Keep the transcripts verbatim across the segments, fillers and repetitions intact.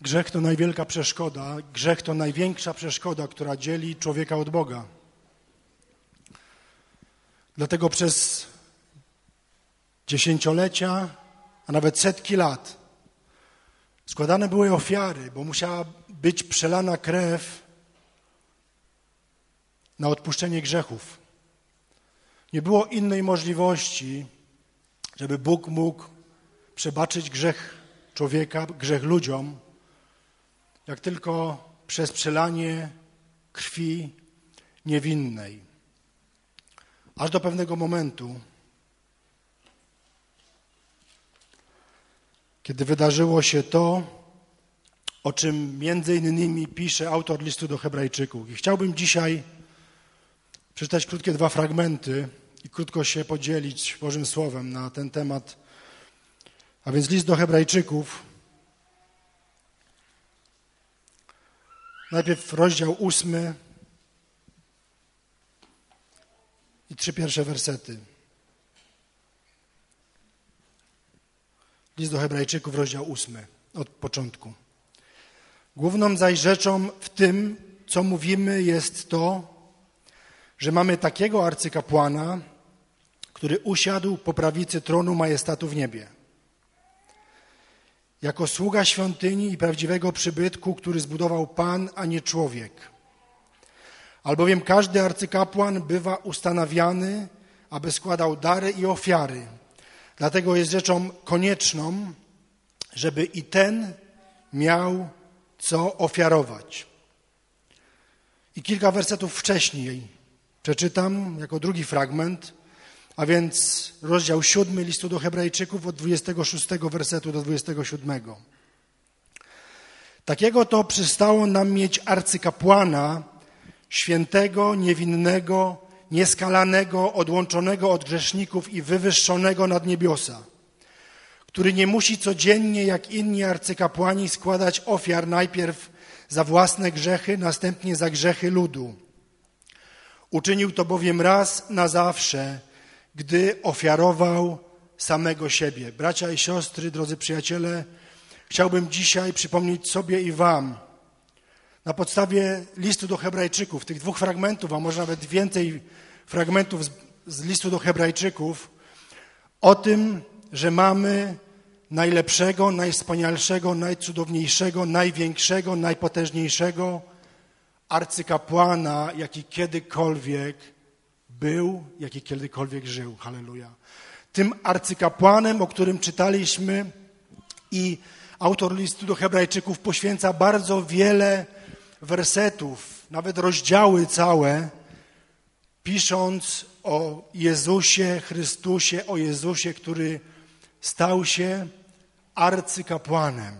Grzech to najwielka przeszkoda, grzech to największa przeszkoda, która dzieli człowieka od Boga. Dlatego przez dziesięciolecia, a nawet setki lat składane były ofiary, bo musiała być przelana krew na odpuszczenie grzechów. Nie było innej możliwości, żeby Bóg mógł przebaczyć grzech człowieka, grzech ludziom, jak tylko przez przelanie krwi niewinnej. Aż do pewnego momentu, kiedy wydarzyło się to, o czym między innymi pisze autor listu do Hebrajczyków. I chciałbym dzisiaj przeczytać krótkie dwa fragmenty i krótko się podzielić Bożym Słowem na ten temat. A więc list do Hebrajczyków, najpierw rozdział ósmy i trzy pierwsze wersety. List do Hebrajczyków, rozdział ósmy, od początku. Główną zaś rzeczą w tym, co mówimy, jest to, że mamy takiego arcykapłana, który usiadł po prawicy tronu majestatu w niebie. Jako sługa świątyni i prawdziwego przybytku, który zbudował Pan, a nie człowiek. Albowiem każdy arcykapłan bywa ustanawiany, aby składał dary i ofiary. Dlatego jest rzeczą konieczną, żeby i ten miał co ofiarować. I kilka wersetów wcześniej przeczytam jako drugi fragment, a więc rozdział siódmy listu do Hebrajczyków od dwudziestego szóstego wersetu do dwudziestego siódmego. Takiego to przystało nam mieć arcykapłana, świętego, niewinnego, nieskalanego, odłączonego od grzeszników i wywyższonego nad niebiosa, który nie musi codziennie, jak inni arcykapłani, składać ofiar najpierw za własne grzechy, następnie za grzechy ludu. Uczynił to bowiem raz na zawsze, gdy ofiarował samego siebie. Bracia i siostry, drodzy przyjaciele, chciałbym dzisiaj przypomnieć sobie i wam, na podstawie listu do Hebrajczyków, tych dwóch fragmentów, a może nawet więcej fragmentów z, z listu do Hebrajczyków, o tym, że mamy najlepszego, najwspanialszego, najcudowniejszego, największego, najpotężniejszego arcykapłana, jaki kiedykolwiek był, jaki kiedykolwiek żył. Halleluja. Tym arcykapłanem, o którym czytaliśmy, i autor listu do Hebrajczyków poświęca bardzo wiele wersetów, nawet rozdziały całe, pisząc o Jezusie Chrystusie, o Jezusie, który stał się arcykapłanem.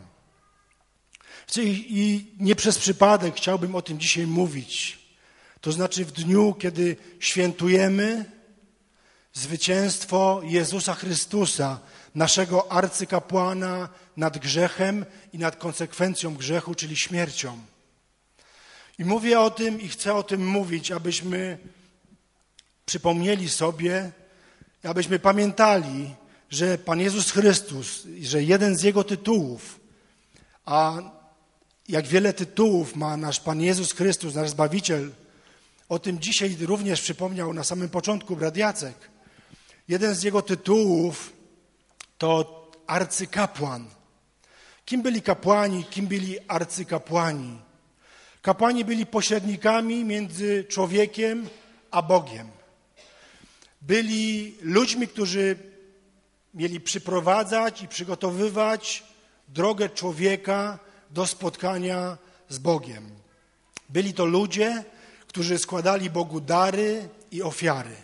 I nie przez przypadek chciałbym o tym dzisiaj mówić. To znaczy w dniu, kiedy świętujemy zwycięstwo Jezusa Chrystusa, naszego arcykapłana nad grzechem i nad konsekwencją grzechu, czyli śmiercią. I mówię o tym i chcę o tym mówić, abyśmy przypomnieli sobie, abyśmy pamiętali, że Pan Jezus Chrystus, że jeden z Jego tytułów, a jak wiele tytułów ma nasz Pan Jezus Chrystus, nasz Zbawiciel, o tym dzisiaj również przypomniał na samym początku brat Jacek. Jeden z Jego tytułów to arcykapłan. Kim byli kapłani, kim byli arcykapłani? Kapłani byli pośrednikami między człowiekiem a Bogiem. Byli ludźmi, którzy mieli przyprowadzać i przygotowywać drogę człowieka do spotkania z Bogiem. Byli to ludzie, którzy składali Bogu dary i ofiary.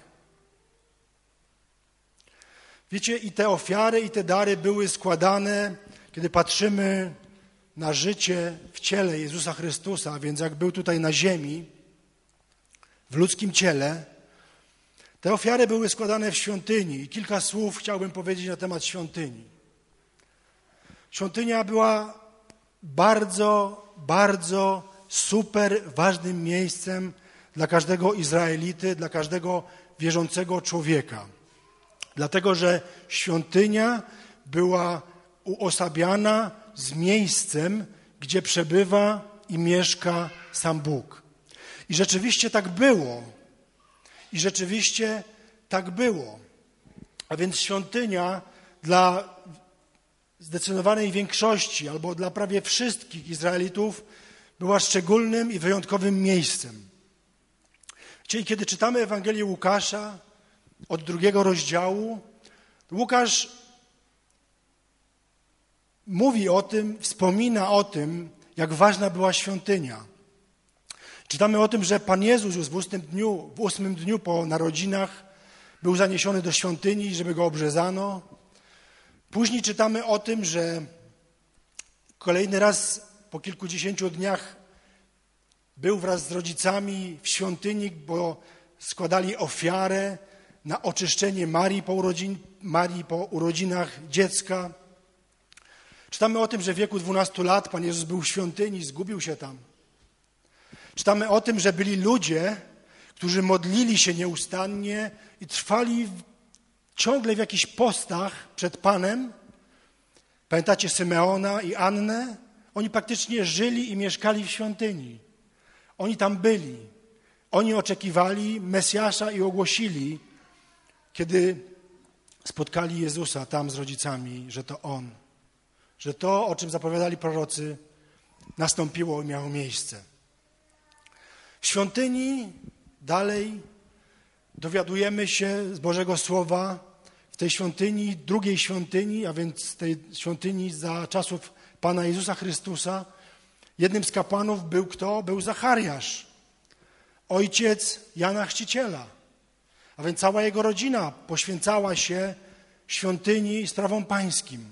Wiecie, i te ofiary, i te dary były składane, kiedy patrzymy na życie w ciele Jezusa Chrystusa, więc jak był tutaj na ziemi, w ludzkim ciele, te ofiary były składane w świątyni. I kilka słów chciałbym powiedzieć na temat świątyni. Świątynia była bardzo, bardzo super ważnym miejscem dla każdego Izraelity, dla każdego wierzącego człowieka. Dlatego, że świątynia była uosabiana z miejscem, gdzie przebywa i mieszka sam Bóg. I rzeczywiście tak było. I rzeczywiście tak było. A więc świątynia dla zdecydowanej większości albo dla prawie wszystkich Izraelitów była szczególnym i wyjątkowym miejscem. Czyli kiedy czytamy Ewangelię Łukasza od drugiego rozdziału, Łukasz mówi o tym, wspomina o tym, jak ważna była świątynia. Czytamy o tym, że Pan Jezus już w ósmym dniu, w ósmym dniu po narodzinach był zaniesiony do świątyni, żeby go obrzezano. Później czytamy o tym, że kolejny raz po kilkudziesięciu dniach był wraz z rodzicami w świątyni, bo składali ofiarę na oczyszczenie Marii po, urodzin, Marii po urodzinach dziecka. Czytamy o tym, że w wieku dwunastu lat Pan Jezus był w świątyni, zgubił się tam. Czytamy o tym, że byli ludzie, którzy modlili się nieustannie i trwali w, ciągle w jakichś postach przed Panem. Pamiętacie Symeona i Annę? Oni praktycznie żyli i mieszkali w świątyni. Oni tam byli. Oni oczekiwali Mesjasza i ogłosili, kiedy spotkali Jezusa tam z rodzicami, że to On. Że to, o czym zapowiadali prorocy, nastąpiło i miało miejsce. W świątyni dalej dowiadujemy się z Bożego Słowa, w tej świątyni, drugiej świątyni, a więc tej świątyni za czasów Pana Jezusa Chrystusa, jednym z kapłanów był kto? Był Zachariasz, ojciec Jana Chrzciciela. A więc cała jego rodzina poświęcała się świątyni i sprawom pańskim.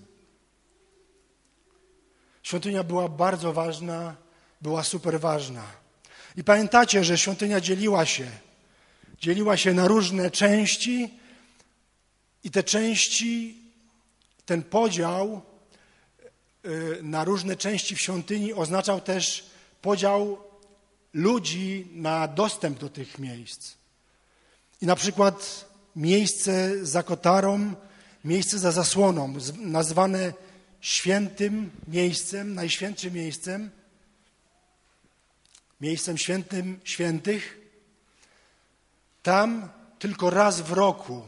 Świątynia była bardzo ważna, była super ważna. I pamiętacie, że świątynia dzieliła się, dzieliła się na różne części i te części, ten podział na różne części w świątyni oznaczał też podział ludzi na dostęp do tych miejsc. I na przykład miejsce za kotarą, miejsce za zasłoną, nazwane świętym miejscem, najświętszym miejscem, miejscem świętym świętych, tam tylko raz w roku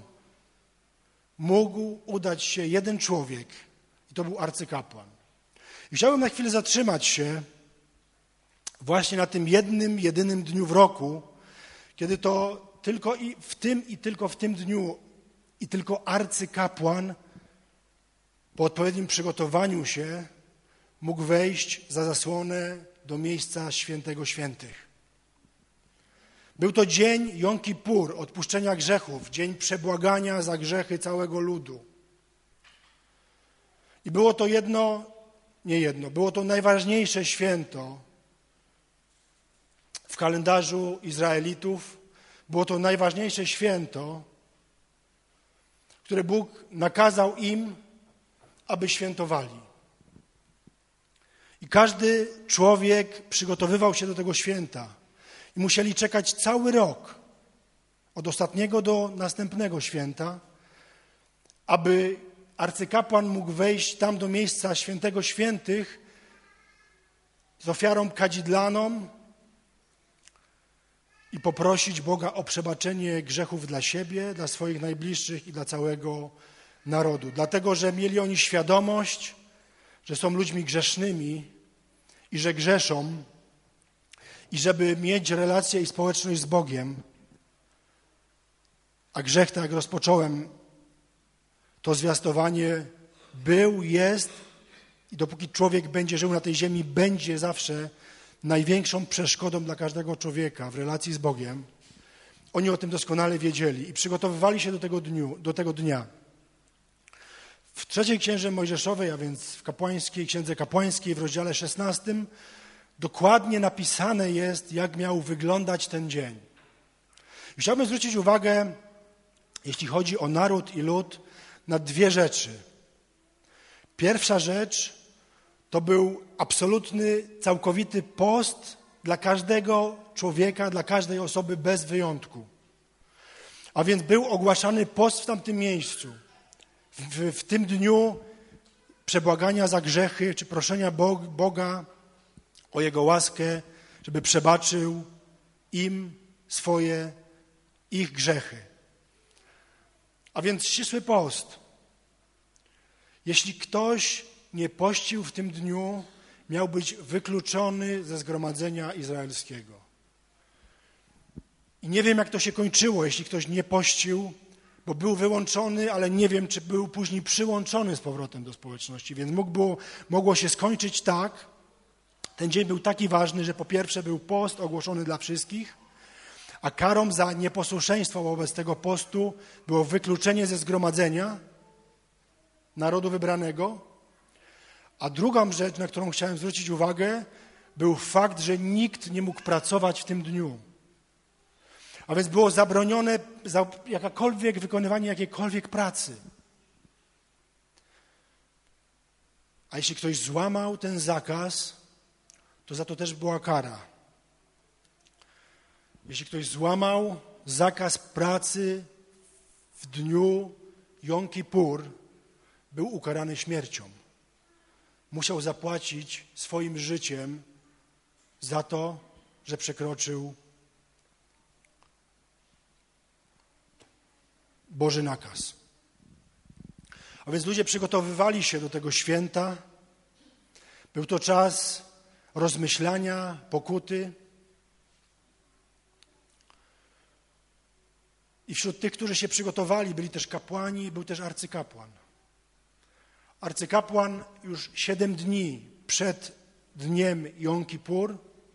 mógł udać się jeden człowiek i to był arcykapłan. I chciałbym na chwilę zatrzymać się właśnie na tym jednym, jedynym dniu w roku, kiedy to tylko i w tym i tylko w tym dniu i tylko arcykapłan po odpowiednim przygotowaniu się mógł wejść za zasłonę do miejsca świętego świętych. Był to dzień Jom Kipur, odpuszczenia grzechów, dzień przebłagania za grzechy całego ludu. I było to jedno, nie jedno, było to najważniejsze święto w kalendarzu Izraelitów. Było to najważniejsze święto, które Bóg nakazał im, aby świętowali. I każdy człowiek przygotowywał się do tego święta. I musieli czekać cały rok, od ostatniego do następnego święta, aby arcykapłan mógł wejść tam do miejsca świętego świętych z ofiarą kadzidlaną i poprosić Boga o przebaczenie grzechów dla siebie, dla swoich najbliższych i dla całego narodu. Dlatego, że mieli oni świadomość, że są ludźmi grzesznymi i że grzeszą i żeby mieć relację i społeczność z Bogiem, a grzech, tak jak rozpocząłem, to zwiastowanie był, jest i dopóki człowiek będzie żył na tej ziemi, będzie zawsze największą przeszkodą dla każdego człowieka w relacji z Bogiem. Oni o tym doskonale wiedzieli i przygotowywali się do tego, dniu, do tego dnia. W trzeciej księdze Mojżeszowej, a więc w kapłańskiej, księdze kapłańskiej w rozdziale szesnastym dokładnie napisane jest, jak miał wyglądać ten dzień. I chciałbym zwrócić uwagę, jeśli chodzi o naród i lud, na dwie rzeczy. Pierwsza rzecz to był absolutny, całkowity post dla każdego człowieka, dla każdej osoby bez wyjątku. A więc był ogłaszany post w tamtym miejscu. W, w tym dniu przebłagania za grzechy, czy proszenia Boga o Jego łaskę, żeby przebaczył im swoje, ich grzechy. A więc ścisły post. Jeśli ktoś nie pościł w tym dniu, miał być wykluczony ze zgromadzenia izraelskiego. I nie wiem, jak to się kończyło, jeśli ktoś nie pościł, bo był wyłączony, ale nie wiem, czy był później przyłączony z powrotem do społeczności. Więc mógł było, mogło się skończyć tak. Ten dzień był taki ważny, że po pierwsze był post ogłoszony dla wszystkich, a karą za nieposłuszeństwo wobec tego postu było wykluczenie ze zgromadzenia narodu wybranego. A drugą rzecz, na którą chciałem zwrócić uwagę, był fakt, że nikt nie mógł pracować w tym dniu. A więc było zabronione za jakakolwiek wykonywanie jakiejkolwiek pracy. A jeśli ktoś złamał ten zakaz, to za to też była kara. Jeśli ktoś złamał zakaz pracy w dniu Jom Kippur, był ukarany śmiercią. Musiał zapłacić swoim życiem za to, że przekroczył Boży nakaz. A więc ludzie przygotowywali się do tego święta. Był to czas rozmyślania, pokuty. I wśród tych, którzy się przygotowali, byli też kapłani, był też arcykapłan. Arcykapłan już siedem dni przed dniem Jom Kippur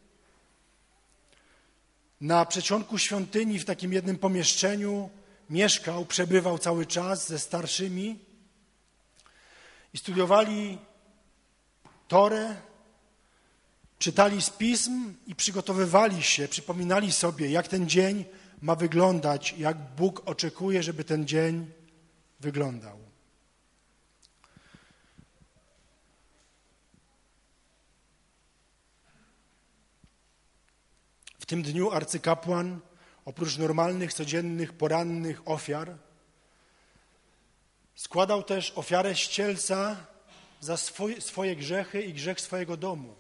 na przedsionku świątyni w takim jednym pomieszczeniu mieszkał, przebywał cały czas ze starszymi i studiowali Torę, czytali z pism i przygotowywali się, przypominali sobie, jak ten dzień ma wyglądać, jak Bóg oczekuje, żeby ten dzień wyglądał. W tym dniu arcykapłan, oprócz normalnych, codziennych, porannych ofiar, składał też ofiarę ścielca za swoje, swoje grzechy i grzech swojego domu.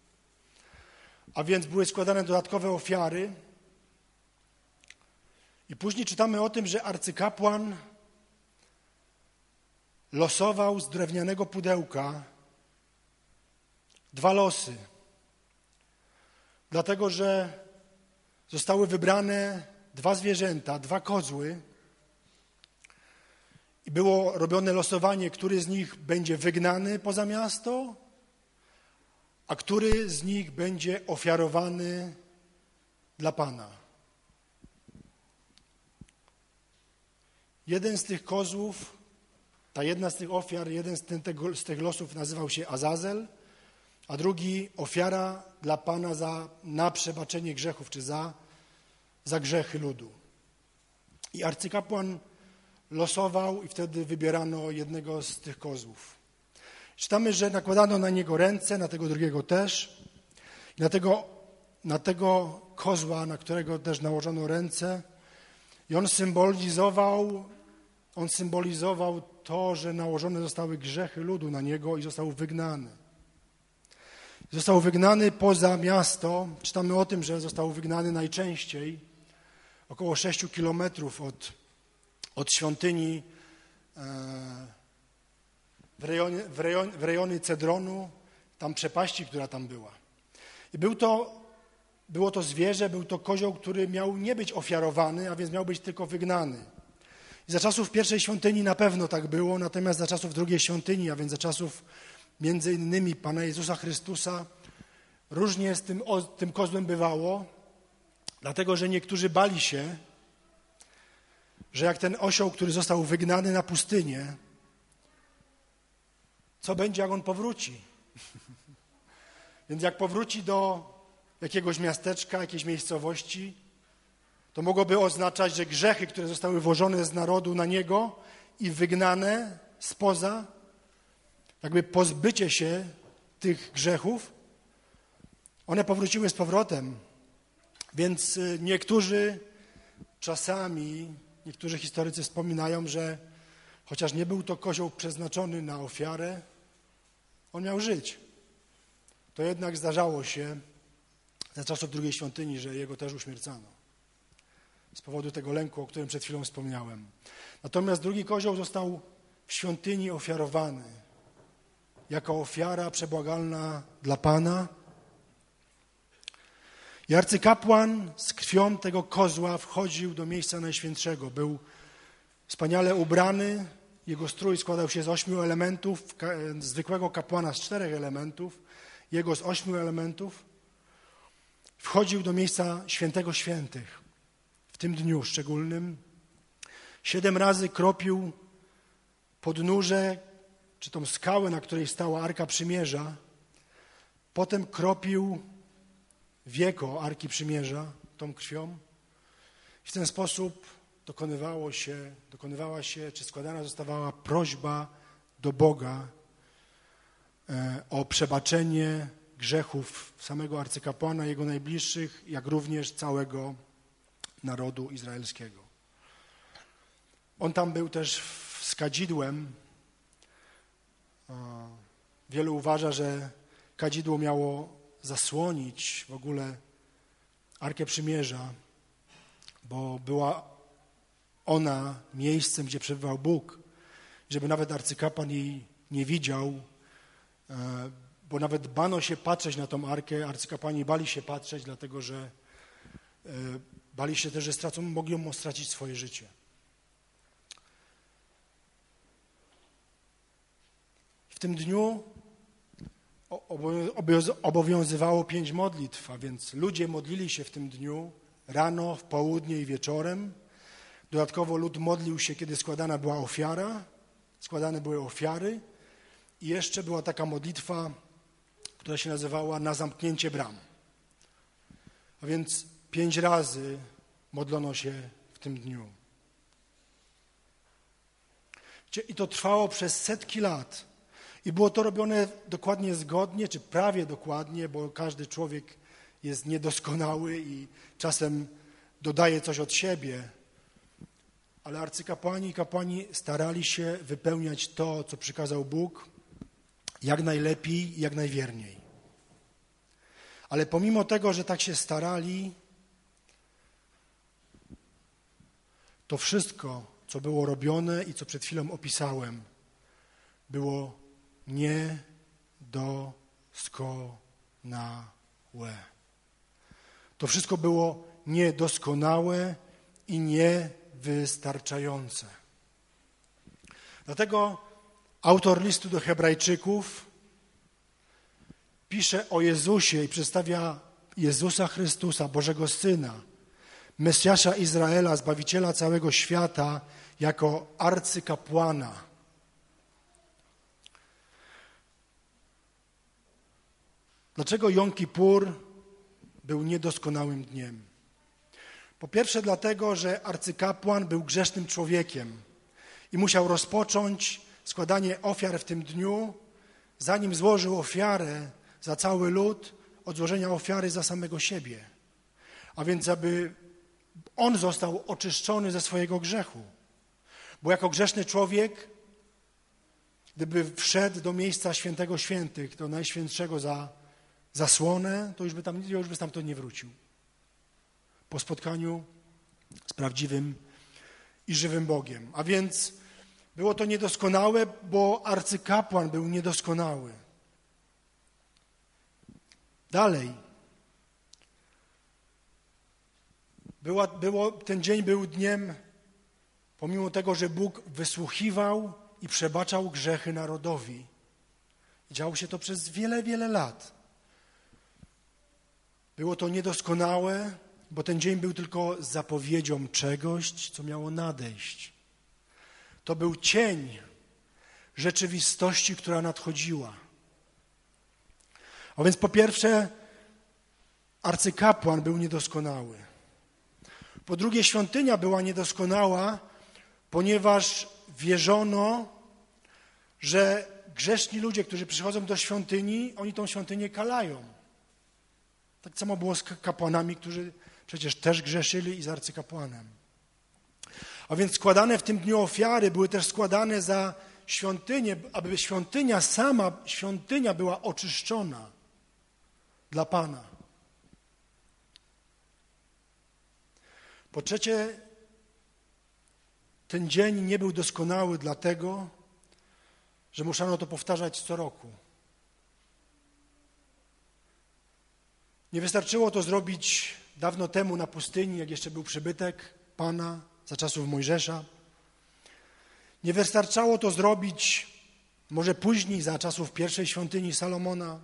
A więc były składane dodatkowe ofiary. I później czytamy o tym, że arcykapłan losował z drewnianego pudełka dwa losy. Dlatego, że zostały wybrane dwa zwierzęta, dwa kozły i było robione losowanie, który z nich będzie wygnany poza miasto, a który z nich będzie ofiarowany dla Pana. Jeden z tych kozłów, ta jedna z tych ofiar, jeden z, ten, tego, z tych losów nazywał się Azazel, a drugi ofiara dla Pana za, na przebaczenie grzechów, czy za, za grzechy ludu. I arcykapłan losował i wtedy wybierano jednego z tych kozłów. Czytamy, że nakładano na niego ręce, na tego drugiego też. I na tego, na tego kozła, na którego też nałożono ręce, i on symbolizował, on symbolizował to, że nałożone zostały grzechy ludu na niego i został wygnany. Został wygnany poza miasto. Czytamy o tym, że został wygnany najczęściej około sześciu kilometrów od, od świątyni w rejonie, w, rejon, w rejony Cedronu, tam przepaści, która tam była. I był to, było to zwierzę, był to kozioł, który miał nie być ofiarowany, a więc miał być tylko wygnany. I za czasów pierwszej świątyni na pewno tak było, natomiast za czasów drugiej świątyni, a więc za czasów między innymi Pana Jezusa Chrystusa, różnie z tym, o, tym kozłem bywało, dlatego że niektórzy bali się, że jak ten osioł, który został wygnany na pustynię, co będzie, jak on powróci? Więc jak powróci do jakiegoś miasteczka, jakiejś miejscowości, to mogłoby oznaczać, że grzechy, które zostały włożone z narodu na niego i wygnane spoza, jakby pozbycie się tych grzechów, one powróciły z powrotem. Więc niektórzy czasami, niektórzy historycy wspominają, że chociaż nie był to kozioł przeznaczony na ofiarę, on miał żyć. to jednak zdarzało się za czasów drugiej świątyni, że jego też uśmiercano. Z powodu tego lęku, o którym przed chwilą wspomniałem. Natomiast drugi kozioł został w świątyni ofiarowany jako ofiara przebłagalna dla Pana. I arcykapłan z krwią tego kozła wchodził do miejsca najświętszego. Był wspaniale ubrany, jego strój składał się z ośmiu elementów, zwykłego kapłana z czterech elementów, jego z ośmiu elementów. Wchodził do miejsca świętego świętych w tym dniu szczególnym. Siedem razy kropił podnóże, czy tą skałę, na której stała Arka Przymierza. Potem kropił wieko Arki Przymierza tą krwią. W ten sposób dokonywało się, dokonywała się, czy składana zostawała prośba do Boga o przebaczenie grzechów samego arcykapłana, jego najbliższych, jak również całego narodu izraelskiego. On tam był też z kadzidłem. Wielu uważa, że kadzidło miało zasłonić w ogóle Arkę Przymierza, bo była ona miejscem, gdzie przebywał Bóg, żeby nawet arcykapłan jej nie widział, bo nawet bano się patrzeć na tą arkę, arcykapłani bali się patrzeć, dlatego że bali się też, że stracą, mogą stracić swoje życie. W tym dniu obowiązywało pięć modlitw, a więc ludzie modlili się w tym dniu rano, w południe i wieczorem. Dodatkowo lud modlił się, kiedy składana była ofiara, składane były ofiary i jeszcze była taka modlitwa, która się nazywała na zamknięcie bram. A więc pięć razy modlono się w tym dniu. I to trwało przez setki lat. I było to robione dokładnie zgodnie, czy prawie dokładnie, bo każdy człowiek jest niedoskonały i czasem dodaje coś od siebie. Ale arcykapłani i kapłani starali się wypełniać to, co przykazał Bóg, jak najlepiej i jak najwierniej. Ale pomimo tego, że tak się starali, to wszystko, co było robione i co przed chwilą opisałem, było niedoskonałe. To wszystko było niedoskonałe i niewystarczające. Dlatego autor listu do Hebrajczyków pisze o Jezusie i przedstawia Jezusa Chrystusa, Bożego Syna, Mesjasza Izraela, Zbawiciela całego świata, jako arcykapłana. Dlaczego Jom Kippur był niedoskonałym dniem? Po pierwsze dlatego, że arcykapłan był grzesznym człowiekiem i musiał rozpocząć składanie ofiar w tym dniu, zanim złożył ofiarę za cały lud, od złożenia ofiary za samego siebie. A więc aby on został oczyszczony ze swojego grzechu. Bo jako grzeszny człowiek, gdyby wszedł do miejsca świętego świętych, do najświętszego za zasłonę, to już by tam, już by stamtąd nie wrócił. Po spotkaniu z prawdziwym i żywym Bogiem. A więc było to niedoskonałe, bo arcykapłan był niedoskonały. Dalej. Była, było, ten dzień był dniem, pomimo tego, że Bóg wysłuchiwał i przebaczał grzechy narodowi. I działo się to przez wiele, wiele lat. Było to niedoskonałe, bo ten dzień był tylko zapowiedzią czegoś, co miało nadejść. To był cień rzeczywistości, która nadchodziła. A więc po pierwsze, arcykapłan był niedoskonały. Po drugie, świątynia była niedoskonała, ponieważ wierzono, że grzeszni ludzie, którzy przychodzą do świątyni, oni tą świątynię kalają. Tak samo było z kapłanami, którzy przecież też grzeszyli, i z arcykapłanem. A więc składane w tym dniu ofiary były też składane za świątynię, aby świątynia sama, świątynia była oczyszczona. dla Pana. Po trzecie, ten dzień nie był doskonały dlatego, że musiano to powtarzać co roku. Nie wystarczyło to zrobić dawno temu na pustyni, jak jeszcze był przybytek Pana za czasów Mojżesza. Nie wystarczało to zrobić może później, za czasów pierwszej świątyni Salomona.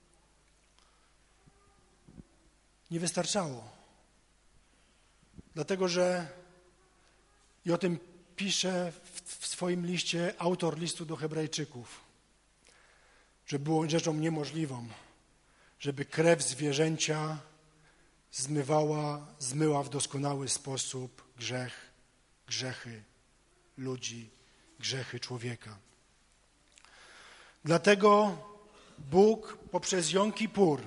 Nie wystarczało. Dlatego, że i o tym pisze w swoim liście autor listu do Hebrajczyków, że było rzeczą niemożliwą, żeby krew zwierzęcia zmywała, zmyła w doskonały sposób grzech, grzechy ludzi, grzechy człowieka. Dlatego Bóg poprzez Jom Kippur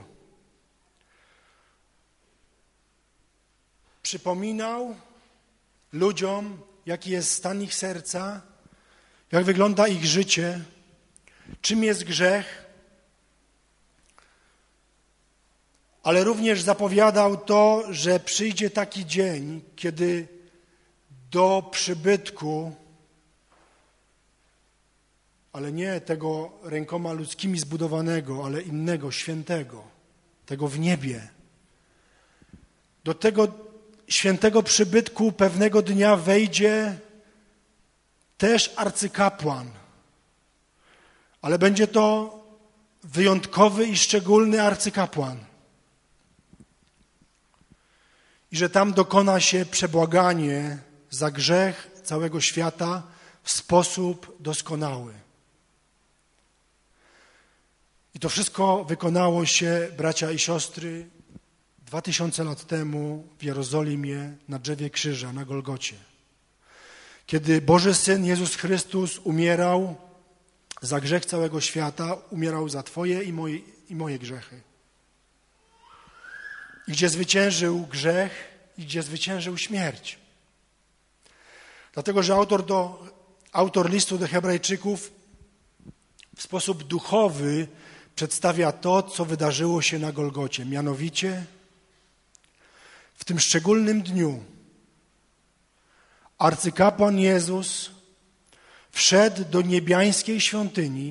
przypominał ludziom, jaki jest stan ich serca, jak wygląda ich życie, czym jest grzech, ale również zapowiadał to, że przyjdzie taki dzień, kiedy do przybytku, ale nie tego rękoma ludzkimi zbudowanego, ale innego, świętego, tego w niebie, do tego świętego przybytku pewnego dnia wejdzie też arcykapłan, ale będzie to wyjątkowy i szczególny arcykapłan. I że tam dokona się przebłaganie za grzech całego świata w sposób doskonały. I to wszystko wykonało się, bracia i siostry, dwa tysiące lat temu w Jerozolimie na drzewie krzyża, na Golgocie. Kiedy Boży Syn Jezus Chrystus umierał za grzech całego świata, umierał za Twoje i moje, i moje grzechy. I gdzie zwyciężył grzech i gdzie zwyciężył śmierć. Dlatego, że autor, do, autor listu do Hebrajczyków w sposób duchowy przedstawia to, co wydarzyło się na Golgocie. Mianowicie w tym szczególnym dniu arcykapłan Jezus wszedł do niebiańskiej świątyni,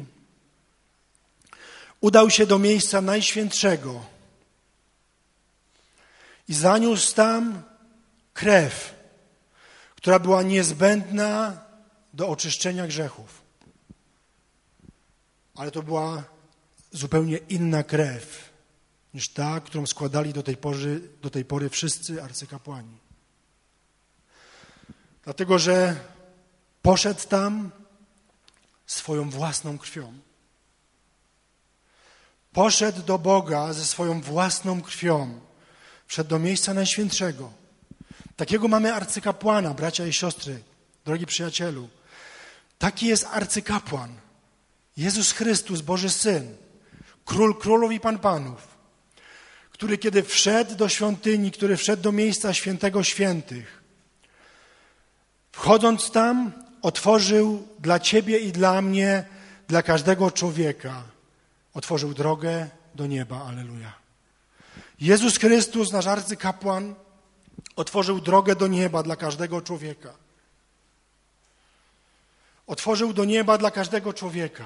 udał się do miejsca najświętszego i zaniósł tam krew, która była niezbędna do oczyszczenia grzechów. Ale to była zupełnie inna krew niż ta, którą składali do tej pory, do tej pory wszyscy arcykapłani. Dlatego, że poszedł tam swoją własną krwią. Poszedł do Boga ze swoją własną krwią. Wszedł do miejsca najświętszego. Takiego mamy arcykapłana, bracia i siostry, drogi przyjacielu. Taki jest arcykapłan. Jezus Chrystus, Boży Syn, Król królów i Pan panów, który kiedy wszedł do świątyni, który wszedł do miejsca świętego świętych, wchodząc tam, otworzył dla Ciebie i dla mnie, dla każdego człowieka, otworzył drogę do nieba. Alleluja. Jezus Chrystus, nasz arcykapłan, otworzył drogę do nieba dla każdego człowieka. Otworzył do nieba dla każdego człowieka.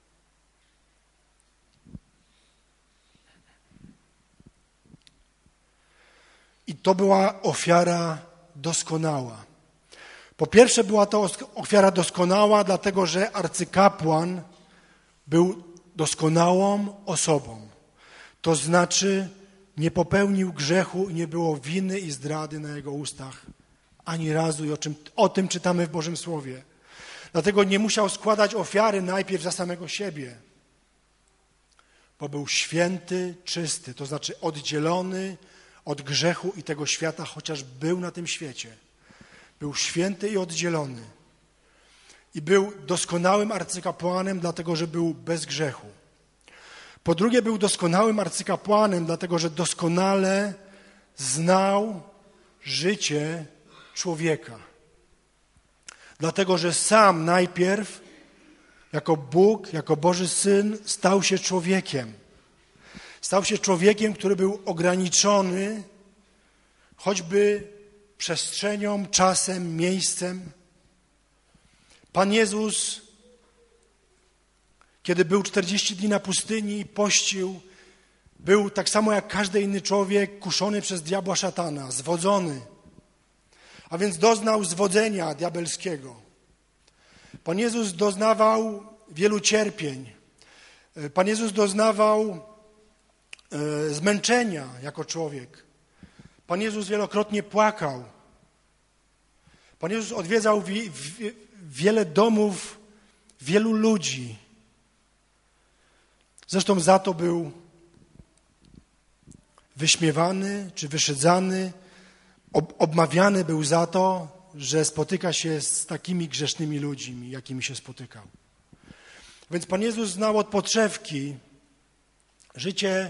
I to była ofiara doskonała. Po pierwsze była to ofiara doskonała, dlatego że arcykapłan był doskonałą osobą. To znaczy nie popełnił grzechu i nie było winy i zdrady na jego ustach ani razu i o, czym, o tym czytamy w Bożym Słowie. Dlatego nie musiał składać ofiary najpierw za samego siebie, bo był święty, czysty, to znaczy oddzielony od grzechu i tego świata, chociaż był na tym świecie. Był święty i oddzielony. I był doskonałym arcykapłanem, dlatego że był bez grzechu. Po drugie, był doskonałym arcykapłanem, dlatego że doskonale znał życie człowieka. Dlatego, że sam najpierw, jako Bóg, jako Boży Syn, stał się człowiekiem. Stał się człowiekiem, który był ograniczony choćby przestrzenią, czasem, miejscem. Pan Jezus, kiedy był czterdzieści dni na pustyni i pościł, był tak samo jak każdy inny człowiek kuszony przez diabła szatana, zwodzony, a więc doznał zwodzenia diabelskiego. Pan Jezus doznawał wielu cierpień. Pan Jezus doznawał e, zmęczenia jako człowiek. Pan Jezus wielokrotnie płakał. Pan Jezus odwiedzał wi, wi, wiele domów, wielu ludzi. Zresztą za to był wyśmiewany czy wyszydzany, ob, obmawiany był za to, że spotyka się z takimi grzesznymi ludźmi, jakimi się spotykał. Więc Pan Jezus znał od podszewki życie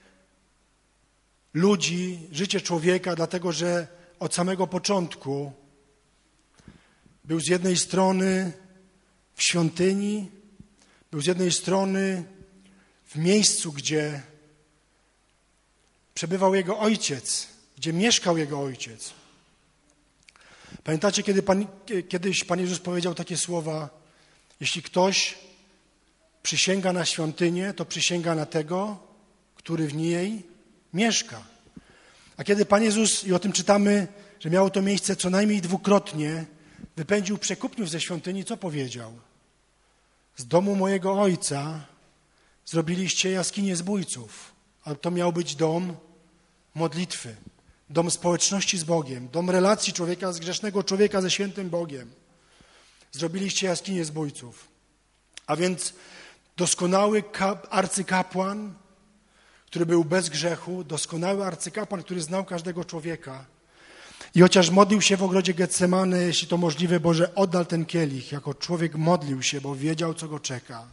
ludzi, życie człowieka, dlatego że od samego początku był z jednej strony w świątyni, był z jednej strony w miejscu, gdzie przebywał Jego Ojciec, gdzie mieszkał Jego Ojciec. Pamiętacie, kiedy Pan, kiedyś Pan Jezus powiedział takie słowa: jeśli ktoś przysięga na świątynię, to przysięga na tego, który w niej mieszka. A kiedy Pan Jezus, i o tym czytamy, że miało to miejsce co najmniej dwukrotnie, wypędził przekupniów ze świątyni, co powiedział? Z domu mojego Ojca zrobiliście jaskinię zbójców, ale to miał być dom modlitwy, dom społeczności z Bogiem, dom relacji człowieka, z grzesznego człowieka ze świętym Bogiem. Zrobiliście jaskinię zbójców. A więc doskonały kap, arcykapłan, który był bez grzechu, doskonały arcykapłan, który znał każdego człowieka. I chociaż modlił się w ogrodzie Getsemane, jeśli to możliwe, Boże, oddal ten kielich, jako człowiek modlił się, bo wiedział, co go czeka.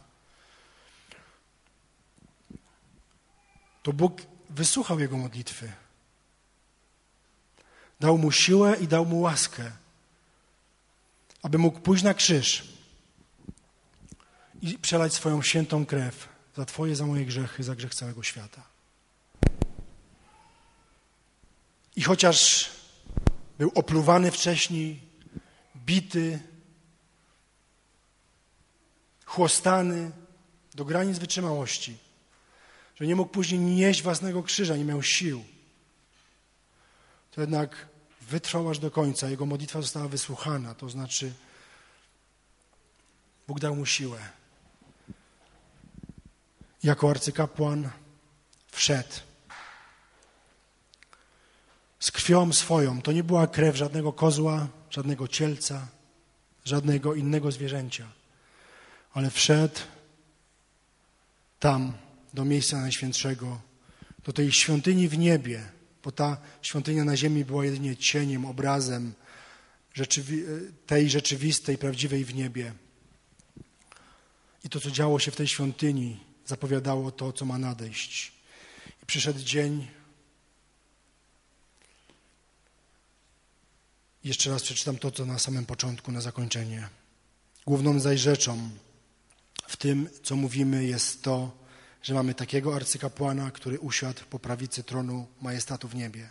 To Bóg wysłuchał jego modlitwy. Dał mu siłę i dał mu łaskę, aby mógł pójść na krzyż i przelać swoją świętą krew za Twoje, za moje grzechy, za grzech całego świata. I chociaż był opluwany wcześniej, bity, chłostany do granic wytrzymałości, że nie mógł później nieść własnego krzyża, nie miał sił, to jednak wytrwał aż do końca. Jego modlitwa została wysłuchana, to znaczy Bóg dał mu siłę. Jako arcykapłan wszedł z krwią swoją. To nie była krew żadnego kozła, żadnego cielca, żadnego innego zwierzęcia, ale wszedł tam, do miejsca Najświętszego, do tej świątyni w niebie, bo ta świątynia na ziemi była jedynie cieniem, obrazem rzeczywi- tej rzeczywistej, prawdziwej w niebie. I to, co działo się w tej świątyni, zapowiadało to, co ma nadejść. I przyszedł dzień. Jeszcze raz przeczytam to, co na samym początku, na zakończenie. Główną zaś rzeczą w tym, co mówimy, jest to, że mamy takiego arcykapłana, który usiadł po prawicy tronu majestatu w niebie.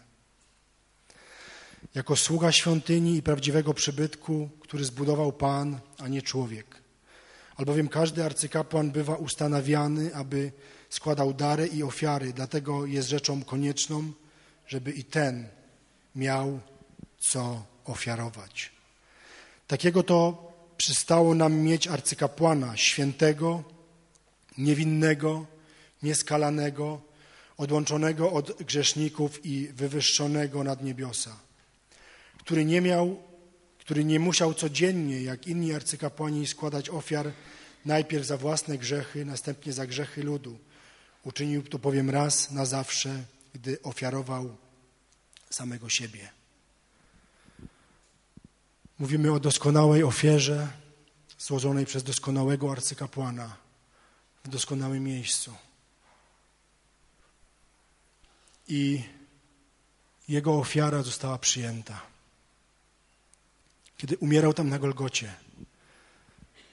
Jako sługa świątyni i prawdziwego przybytku, który zbudował Pan, a nie człowiek. Albowiem każdy arcykapłan bywa ustanawiany, aby składał dary i ofiary, dlatego jest rzeczą konieczną, żeby i ten miał co ofiarować. Takiego to przystało nam mieć arcykapłana, świętego, niewinnego, nieskalanego, odłączonego od grzeszników i wywyższonego nad niebiosa, który nie miał, który nie musiał codziennie, jak inni arcykapłani, składać ofiar najpierw za własne grzechy, następnie za grzechy ludu. Uczynił to bowiem raz na zawsze, gdy ofiarował samego siebie. Mówimy o doskonałej ofierze złożonej przez doskonałego arcykapłana w doskonałym miejscu. I jego ofiara została przyjęta. Kiedy umierał tam na Golgocie,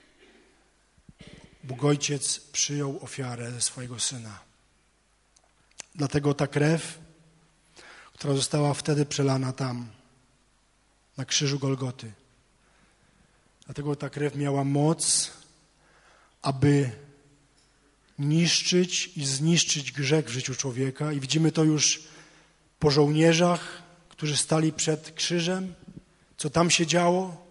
Bóg Ojciec przyjął ofiarę ze swojego Syna. Dlatego ta krew, która została wtedy przelana tam, na krzyżu Golgoty. Dlatego ta krew miała moc, aby niszczyć i zniszczyć grzech w życiu człowieka. I widzimy to już po żołnierzach, którzy stali przed krzyżem, co tam się działo.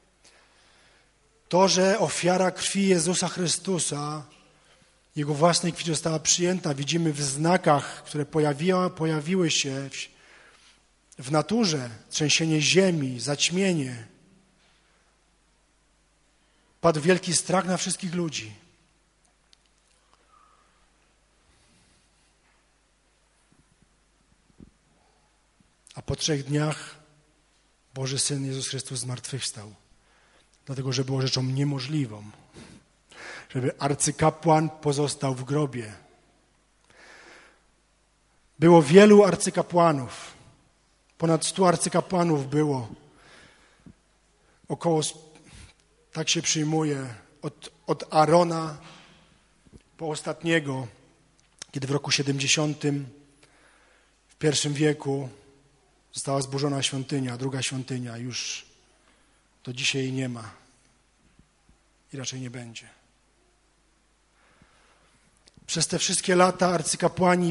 To, że ofiara krwi Jezusa Chrystusa, Jego własnej krwi została przyjęta, widzimy w znakach, które pojawiła, pojawiły się w, w naturze. Trzęsienie ziemi, zaćmienie. Padł wielki strach na wszystkich ludzi. A po trzech dniach Boży Syn Jezus Chrystus zmartwychwstał. Dlatego, że było rzeczą niemożliwą, żeby arcykapłan pozostał w grobie. Było wielu arcykapłanów. Ponad stu arcykapłanów było. Około, tak się przyjmuje, od, od Arona po ostatniego, kiedy w roku siedemdziesiątym w pierwszym wieku została zburzona świątynia, druga świątynia, już do dzisiaj jej nie ma i raczej nie będzie. Przez te wszystkie lata arcykapłani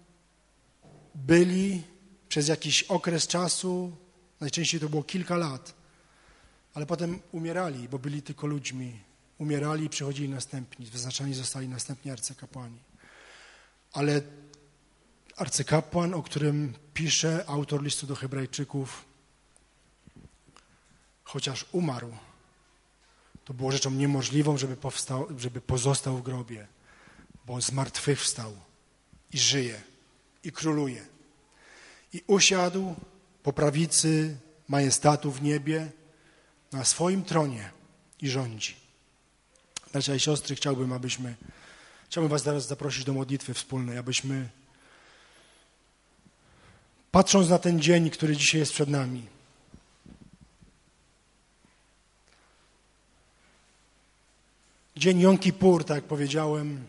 byli przez jakiś okres czasu, najczęściej to było kilka lat, ale potem umierali, bo byli tylko ludźmi. Umierali i przychodzili następni, wyznaczani zostali następni arcykapłani. Ale arcykapłan, o którym pisze autor listu do Hebrajczyków, chociaż umarł, to było rzeczą niemożliwą, żeby, powstał, żeby pozostał w grobie, bo on zmartwychwstał i żyje, i króluje. I usiadł po prawicy majestatu w niebie na swoim tronie i rządzi. Bracia i siostry, chciałbym, abyśmy, chciałbym was teraz zaprosić do modlitwy wspólnej, abyśmy, patrząc na ten dzień, który dzisiaj jest przed nami, dzień Jom Kippur, tak jak powiedziałem,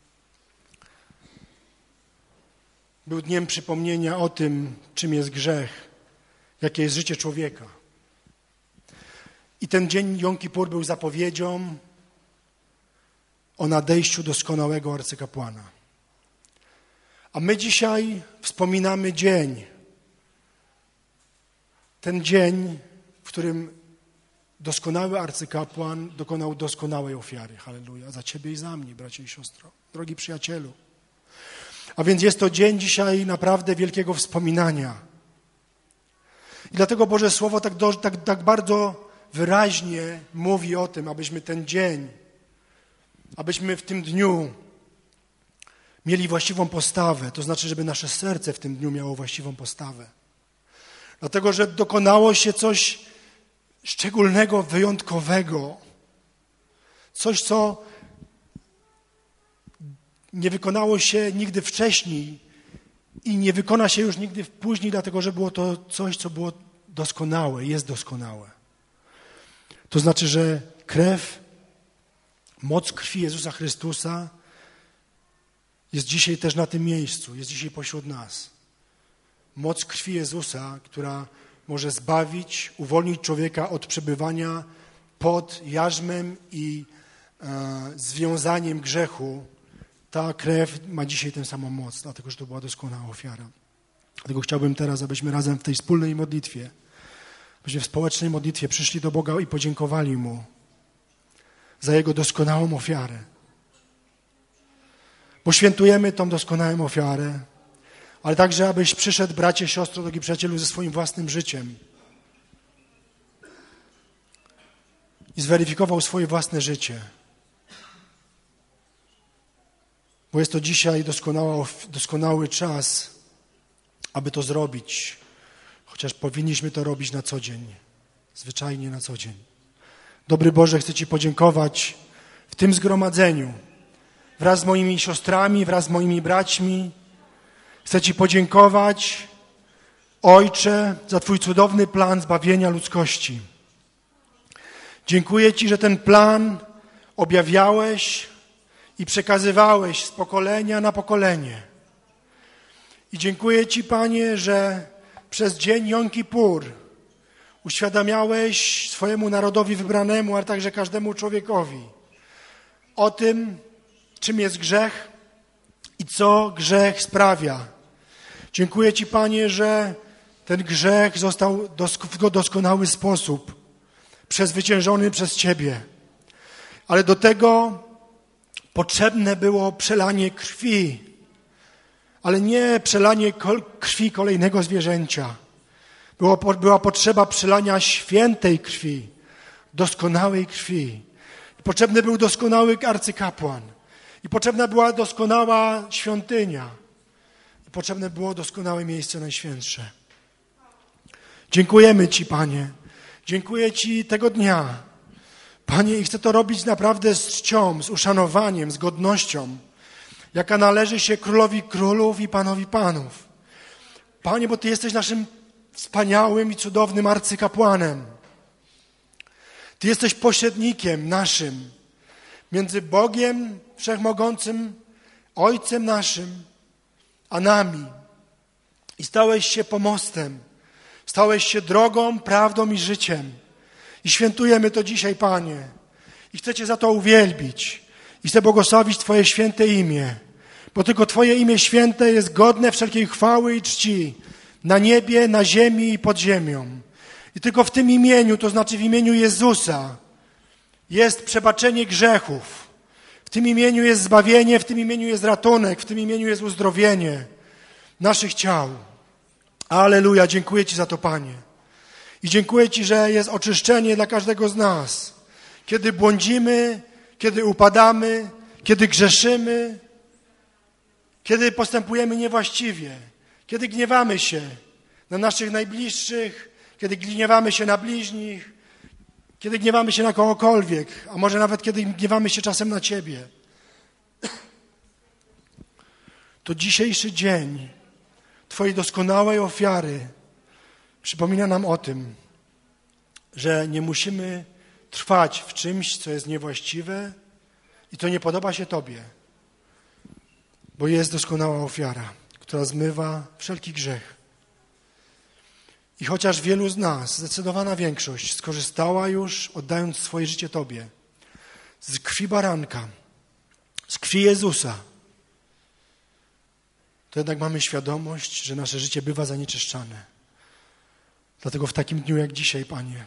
był dniem przypomnienia o tym, czym jest grzech, jakie jest życie człowieka. I ten dzień Jom Kippur był zapowiedzią o nadejściu doskonałego arcykapłana. A my dzisiaj wspominamy dzień, ten dzień, w którym doskonały arcykapłan dokonał doskonałej ofiary. Halleluja. Za ciebie i za mnie, bracie i siostro. Drogi przyjacielu. A więc jest to dzień dzisiaj naprawdę wielkiego wspominania. I dlatego Boże Słowo tak, do, tak, tak bardzo wyraźnie mówi o tym, abyśmy ten dzień, abyśmy w tym dniu mieli właściwą postawę. To znaczy, żeby nasze serce w tym dniu miało właściwą postawę. Dlatego, że dokonało się coś szczególnego, wyjątkowego. Coś, co nie wykonało się nigdy wcześniej i nie wykona się już nigdy później, dlatego, że było to coś, co było doskonałe, jest doskonałe. To znaczy, że krew, moc krwi Jezusa Chrystusa jest dzisiaj też na tym miejscu, jest dzisiaj pośród nas. Moc krwi Jezusa, która może zbawić, uwolnić człowieka od przebywania pod jarzmem i e, związaniem grzechu. Ta krew ma dzisiaj tę samą moc, dlatego że to była doskonała ofiara. Dlatego chciałbym teraz, abyśmy razem w tej wspólnej modlitwie, abyśmy w społecznej modlitwie przyszli do Boga i podziękowali Mu za Jego doskonałą ofiarę. Bo świętujemy tą doskonałą ofiarę, ale także, abyś przyszedł, bracie, siostro, drogi przyjacielu, ze swoim własnym życiem i zweryfikował swoje własne życie. Bo jest to dzisiaj doskonała, doskonały czas, aby to zrobić, chociaż powinniśmy to robić na co dzień, zwyczajnie na co dzień. Dobry Boże, chcę Ci podziękować w tym zgromadzeniu, wraz z moimi siostrami, wraz z moimi braćmi. Chcę Ci podziękować, Ojcze, za Twój cudowny plan zbawienia ludzkości. Dziękuję Ci, że ten plan objawiałeś i przekazywałeś z pokolenia na pokolenie. I dziękuję Ci, Panie, że przez dzień Jom Kipur uświadamiałeś swojemu narodowi wybranemu, ale także każdemu człowiekowi o tym, czym jest grzech i co grzech sprawia. Dziękuję Ci, Panie, że ten grzech został w doskonały sposób przezwyciężony przez Ciebie. Ale do tego potrzebne było przelanie krwi, ale nie przelanie krwi kolejnego zwierzęcia. Było, była potrzeba przelania świętej krwi, doskonałej krwi. Potrzebny był doskonały arcykapłan. I potrzebna była doskonała świątynia. I potrzebne było doskonałe miejsce najświętsze. Dziękujemy Ci, Panie. Dziękuję Ci tego dnia. Panie, i chcę to robić naprawdę z czcią, z uszanowaniem, z godnością, jaka należy się Królowi Królów i Panowi Panów. Panie, bo Ty jesteś naszym wspaniałym i cudownym arcykapłanem. Ty jesteś pośrednikiem naszym między Bogiem Wszechmogącym, Ojcem naszym, a nami. I stałeś się pomostem. Stałeś się drogą, prawdą i życiem. I świętujemy to dzisiaj, Panie. I chcę Cię za to uwielbić. I chcę błogosławić Twoje święte imię. Bo tylko Twoje imię święte jest godne wszelkiej chwały i czci. Na niebie, na ziemi i pod ziemią. I tylko w tym imieniu, to znaczy w imieniu Jezusa, jest przebaczenie grzechów. W tym imieniu jest zbawienie, w tym imieniu jest ratunek, w tym imieniu jest uzdrowienie naszych ciał. Alleluja, dziękuję Ci za to, Panie. I dziękuję Ci, że jest oczyszczenie dla każdego z nas. Kiedy błądzimy, kiedy upadamy, kiedy grzeszymy, kiedy postępujemy niewłaściwie, kiedy gniewamy się na naszych najbliższych, kiedy gniewamy się na bliźnich, kiedy gniewamy się na kogokolwiek, a może nawet kiedy gniewamy się czasem na Ciebie. To dzisiejszy dzień Twojej doskonałej ofiary przypomina nam o tym, że nie musimy trwać w czymś, co jest niewłaściwe i to nie podoba się Tobie, bo jest doskonała ofiara, która zmywa wszelki grzech. I chociaż wielu z nas, zdecydowana większość, skorzystała już, oddając swoje życie Tobie, z krwi baranka, z krwi Jezusa, to jednak mamy świadomość, że nasze życie bywa zanieczyszczane. Dlatego w takim dniu jak dzisiaj, Panie,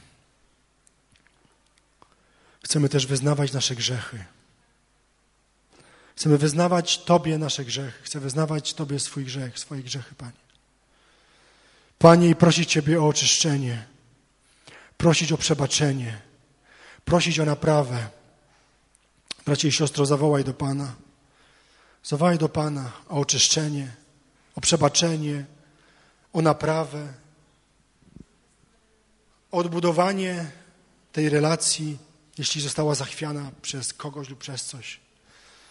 chcemy też wyznawać nasze grzechy. Chcemy wyznawać Tobie nasze grzechy. Chcę wyznawać Tobie swój grzech, swoje grzechy, Panie. Panie, i prosić Ciebie o oczyszczenie, prosić o przebaczenie, prosić o naprawę. Bracie i siostro, zawołaj do Pana. Zawołaj do Pana o oczyszczenie, o przebaczenie, o naprawę, o odbudowanie tej relacji, jeśli została zachwiana przez kogoś lub przez coś.